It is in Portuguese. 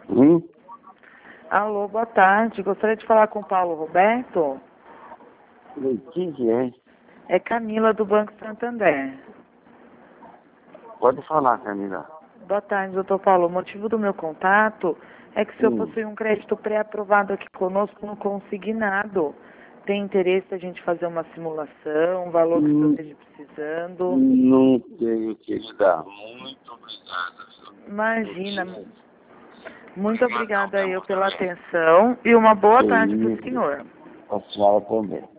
Hum? Alô, boa tarde. Gostaria de falar com o Paulo Roberto. O que é? É Camila, do Banco Santander. Pode falar, Camila. Boa tarde, doutor Paulo. O motivo do meu contato é que o senhor possui um crédito pré-aprovado aqui conosco no consignado. Tem interesse a gente fazer uma simulação, o valor que o senhor esteja precisando? Não tenho, querida. Muito obrigado. Imagina. Muito obrigada eu pela atenção e uma boa tarde para o senhor. A senhora também.